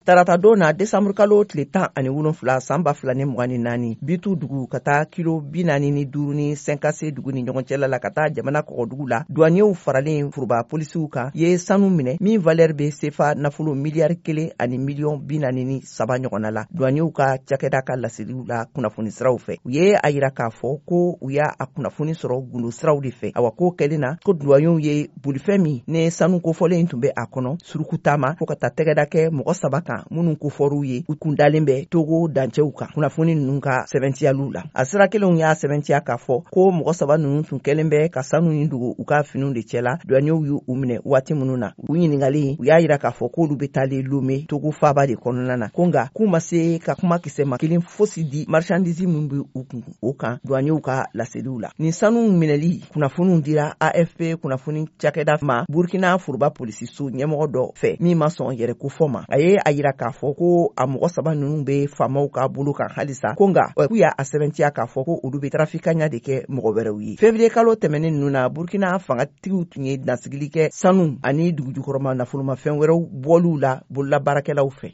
Tarata dona Desambre kalo tile 17 san 2024 bitu dugu ka taa kilo 45 ni Senkase dugu ni ɲɔgɔn cɛla la ka taa jamana kɔgɔdugu la douaniers faralen furuba polisiw kan ye sanu minɛ min valeur be sefa nafolo miliyari 1 ani miliyɔn 43 ɲɔgɔnna la. Douaniers ka cakɛda ka laseliw la kunnafoni siraw fɛ u ye a yira k'a fɔ ko u y'a kunnafoni sɔrɔ gundo siraw de fɛ. Awa ko kɛlen na ko douaniers ye bolifɛn min ne sanu kofɔlen tun bɛ a kɔnɔ surukutama fo ka taa tɛgɛda kɛ mɔgɔ 3 kan minnu kofɔr'u ye u kun dalen bɛ Togo dancɛw kan kunnafoni ninnu ka sɛbɛntiyaliw la. A sira kelenw y'a sɛbɛntiya k'a fɔ ko mɔgɔ 3 ninnu tun kɛlen bɛ ka sanu nin dogo u ka finiw de cɛla. Douaniers y'u minɛ waati minnu na u ɲininkali u y'a yira k'a fɔ k'olu bɛ taalen Lomé Togo faaba de kɔnɔna na ko nka k'u ma se ka kuma kisɛ ma kelen fosi di marchandise min bɛ u kun o kan douaniers ka laseliw la. Nin sanu minɛli kunnafoniw dira AFP kunnafoni cakɛda ma Burkina furuba polisiso ɲɛmɔgɔ dɔ fɛ min ma sɔn yɛrɛ ko fɔ ma. A ye a yira k'a fɔ ko a mɔgɔ 3 ninnu bɛ faamaw ka bolo kan halisa ko nka k'u y'a sɛbɛntiya k'a fɔ ko olu bɛ trafikanya de kɛ mɔgɔ wɛrɛw ye. Février kalo tɛmɛnen ninnu na Burkina fangatigiw tun ye dansigili kɛ sanu ani dugujukɔrɔma nafolomafɛn wɛrɛw bɔliw la bololabaarakɛlaw fɛ.